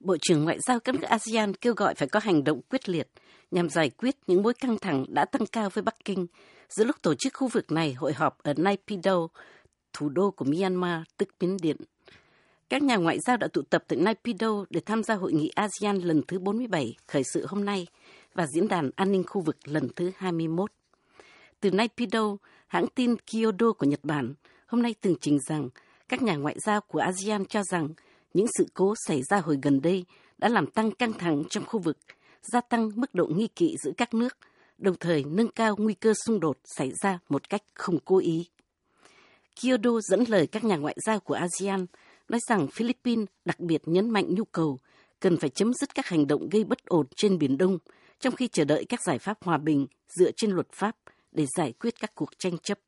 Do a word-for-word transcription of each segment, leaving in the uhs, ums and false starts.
Bộ trưởng Ngoại giao các nước a sê an kêu gọi phải có hành động quyết liệt nhằm giải quyết những mối căng thẳng đã tăng cao với Bắc Kinh giữa lúc tổ chức khu vực này hội họp ở Naypyidaw, thủ đô của Myanmar, tức Miến Điện. Các nhà ngoại giao đã tụ tập tại Naypyidaw để tham gia hội nghị a sê an lần thứ bốn mươi bảy khởi sự hôm nay và diễn đàn an ninh khu vực lần thứ hai mươi mốt. Từ Naypyidaw, hãng tin Kyodo của Nhật Bản hôm nay tường trình rằng các nhà ngoại giao của a sê an cho rằng những sự cố xảy ra hồi gần đây đã làm tăng căng thẳng trong khu vực, gia tăng mức độ nghi kỵ giữa các nước, đồng thời nâng cao nguy cơ xung đột xảy ra một cách không cố ý. Kyodo dẫn lời các nhà ngoại giao của a sê an nói rằng Philippines đặc biệt nhấn mạnh nhu cầu cần phải chấm dứt các hành động gây bất ổn trên Biển Đông, trong khi chờ đợi các giải pháp hòa bình dựa trên luật pháp để giải quyết các cuộc tranh chấp.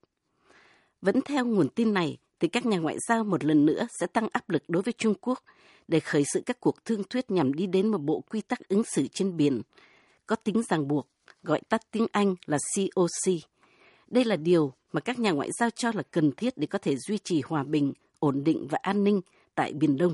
Vẫn theo nguồn tin này, thì các nhà ngoại giao một lần nữa sẽ tăng áp lực đối với Trung Quốc để khởi sự các cuộc thương thuyết nhằm đi đến một bộ quy tắc ứng xử trên biển, có tính ràng buộc, gọi tắt tiếng Anh là xê o xê. Đây là điều mà các nhà ngoại giao cho là cần thiết để có thể duy trì hòa bình, ổn định và an ninh tại Biển Đông.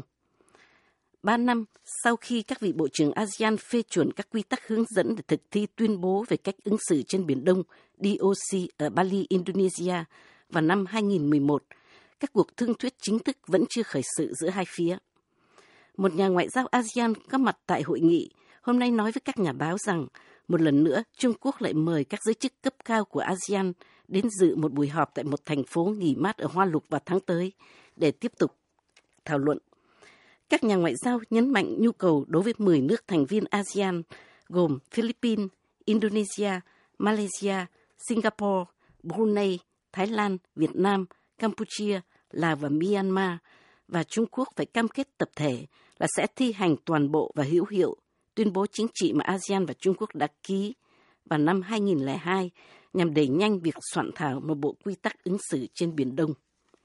Ba năm sau khi các vị bộ trưởng a sê an phê chuẩn các quy tắc hướng dẫn để thực thi tuyên bố về cách ứng xử trên Biển Đông đê ô xê ở Bali, Indonesia vào năm hai nghìn mười một, các cuộc thương thuyết chính thức vẫn chưa khởi sự giữa hai phía. Một nhà ngoại giao a sê an có mặt tại hội nghị hôm nay nói với các nhà báo rằng một lần nữa Trung Quốc lại mời các giới chức cấp cao của a sê an đến dự một buổi họp tại một thành phố nghỉ mát ở Hoa Lục vào tháng tới để tiếp tục thảo luận. Các nhà ngoại giao nhấn mạnh nhu cầu đối với mười nước thành viên a sê an gồm Philippines, Indonesia, Malaysia, Singapore, Brunei, Thái Lan, Việt Nam, Campuchia, Lào và Myanmar, và Trung Quốc phải cam kết tập thể là sẽ thi hành toàn bộ và hữu hiệu tuyên bố chính trị mà a sê an và Trung Quốc đã ký vào năm hai nghìn lẻ hai nhằm đẩy nhanh việc soạn thảo một bộ quy tắc ứng xử trên Biển Đông.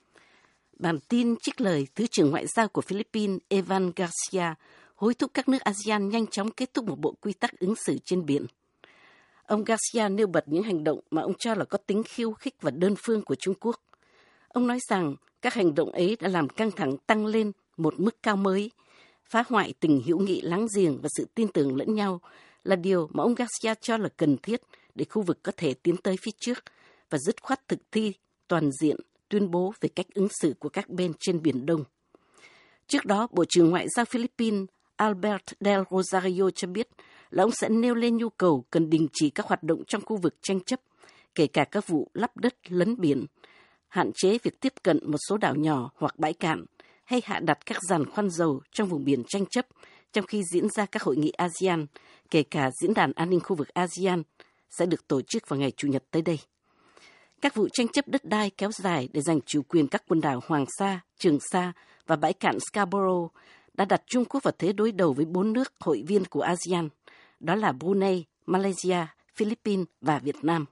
Bản tin trích lời Thứ trưởng Ngoại giao của Philippines Evan Garcia hối thúc các nước a sê an nhanh chóng kết thúc một bộ quy tắc ứng xử trên biển. Ông Garcia nêu bật những hành động mà ông cho là có tính khiêu khích và đơn phương của Trung Quốc. Ông nói rằng các hành động ấy đã làm căng thẳng tăng lên một mức cao mới, phá hoại tình hữu nghị láng giềng và sự tin tưởng lẫn nhau là điều mà ông Garcia cho là cần thiết để khu vực có thể tiến tới phía trước và dứt khoát thực thi toàn diện tuyên bố về cách ứng xử của các bên trên Biển Đông. Trước đó, Bộ trưởng Ngoại giao Philippines Albert Del Rosario cho biết là ông sẽ nêu lên nhu cầu cần đình chỉ các hoạt động trong khu vực tranh chấp, kể cả các vụ lấp đất lấn biển, hạn chế việc tiếp cận một số đảo nhỏ hoặc bãi cạn, hay hạ đặt các giàn khoan dầu trong vùng biển tranh chấp trong khi diễn ra các hội nghị a sê an, kể cả diễn đàn an ninh khu vực a sê an sẽ được tổ chức vào ngày Chủ nhật tới đây. Các vụ tranh chấp đất đai kéo dài để giành chủ quyền các quần đảo Hoàng Sa, Trường Sa và bãi cạn Scarborough đã đặt Trung Quốc vào thế đối đầu với bốn nước hội viên của a sê an, đó là Brunei, Malaysia, Philippines và Việt Nam.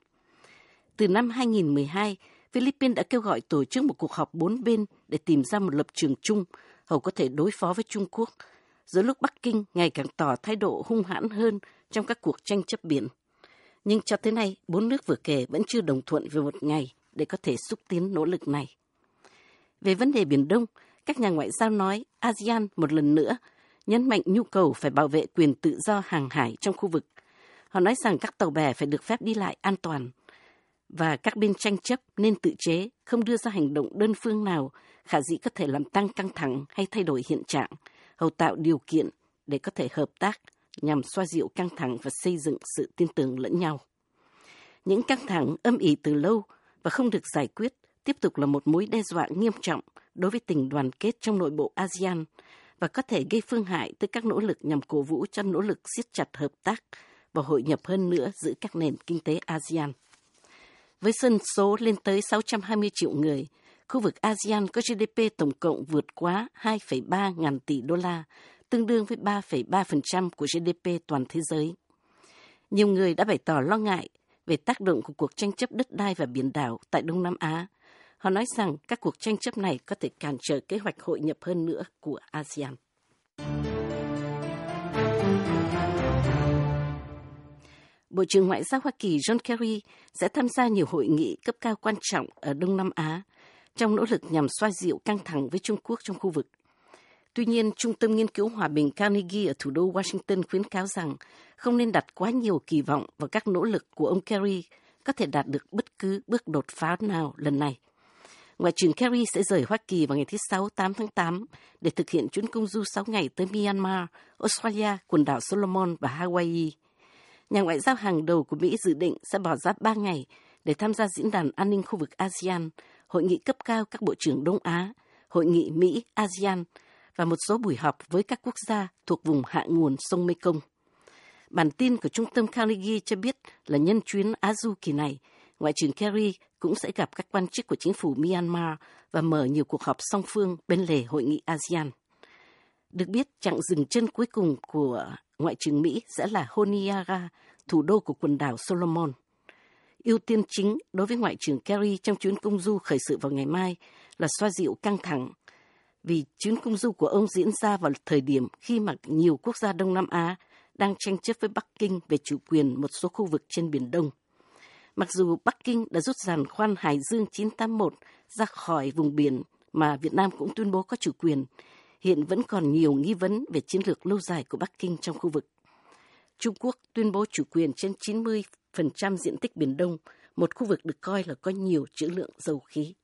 Từ năm hai nghìn mười hai, Philippines đã kêu gọi tổ chức một cuộc họp bốn bên để tìm ra một lập trường chung, hầu có thể đối phó với Trung Quốc, giữa lúc Bắc Kinh ngày càng tỏ thái độ hung hãn hơn trong các cuộc tranh chấp biển. Nhưng cho tới nay, bốn nước vừa kể vẫn chưa đồng thuận về một ngày để có thể xúc tiến nỗ lực này. Về vấn đề Biển Đông, các nhà ngoại giao nói a sê an một lần nữa nhấn mạnh nhu cầu phải bảo vệ quyền tự do hàng hải trong khu vực. Họ nói rằng các tàu bè phải được phép đi lại an toàn và các bên tranh chấp nên tự chế, không đưa ra hành động đơn phương nào khả dĩ có thể làm tăng căng thẳng hay thay đổi hiện trạng, hầu tạo điều kiện để có thể hợp tác nhằm xoa dịu căng thẳng và xây dựng sự tin tưởng lẫn nhau. Những căng thẳng âm ỉ từ lâu và không được giải quyết tiếp tục là một mối đe dọa nghiêm trọng đối với tình đoàn kết trong nội bộ a sê an và có thể gây phương hại tới các nỗ lực nhằm cổ vũ cho nỗ lực siết chặt hợp tác và hội nhập hơn nữa giữa các nền kinh tế a sê an. Với dân số lên tới sáu trăm hai mươi triệu người, khu vực a sê an có giê đê pê tổng cộng vượt quá hai phẩy ba ngàn tỷ đô la, tương đương với ba phẩy ba phần trăm của giê đê pê toàn thế giới. Nhiều người đã bày tỏ lo ngại về tác động của cuộc tranh chấp đất đai và biển đảo tại Đông Nam Á. Họ nói rằng các cuộc tranh chấp này có thể cản trở kế hoạch hội nhập hơn nữa của a sê an. Bộ trưởng Ngoại giao Hoa Kỳ John Kerry sẽ tham gia nhiều hội nghị cấp cao quan trọng ở Đông Nam Á trong nỗ lực nhằm xoa dịu căng thẳng với Trung Quốc trong khu vực. Tuy nhiên, Trung tâm Nghiên cứu Hòa bình Carnegie ở thủ đô Washington khuyến cáo rằng không nên đặt quá nhiều kỳ vọng vào các nỗ lực của ông Kerry có thể đạt được bất cứ bước đột phá nào lần này. Ngoại trưởng Kerry sẽ rời Hoa Kỳ vào ngày thứ Sáu, tám tháng tám để thực hiện chuyến công du sáu ngày tới Myanmar, Australia, quần đảo Solomon và Hawaii. Nhà ngoại giao hàng đầu của Mỹ dự định sẽ bỏ ra ba ngày để tham gia diễn đàn an ninh khu vực ASEAN, hội nghị cấp cao các bộ trưởng Đông Á, hội nghị Mỹ-ASEAN và một số buổi họp với các quốc gia thuộc vùng hạ nguồn sông Mekong. Bản tin của Trung tâm Carnegie cho biết là nhân chuyến Á Du kỳ này, Ngoại trưởng Kerry cũng sẽ gặp các quan chức của chính phủ Myanmar và mở nhiều cuộc họp song phương bên lề hội nghị ASEAN. Được biết, chặng dừng chân cuối cùng của Ngoại trưởng Mỹ sẽ là Honiara, thủ đô của quần đảo Solomon. Ưu tiên chính đối với Ngoại trưởng Kerry trong chuyến công du khởi sự vào ngày mai là xoa dịu căng thẳng, vì chuyến công du của ông diễn ra vào thời điểm khi mà nhiều quốc gia Đông Nam Á đang tranh chấp với Bắc Kinh về chủ quyền một số khu vực trên Biển Đông. Mặc dù Bắc Kinh đã rút giàn khoan Hải Dương chín tám mốt ra khỏi vùng biển mà Việt Nam cũng tuyên bố có chủ quyền, hiện vẫn còn nhiều nghi vấn về chiến lược lâu dài của Bắc Kinh trong khu vực. Trung Quốc tuyên bố chủ quyền trên chín mươi phần trăm diện tích Biển Đông, một khu vực được coi là có nhiều trữ lượng dầu khí.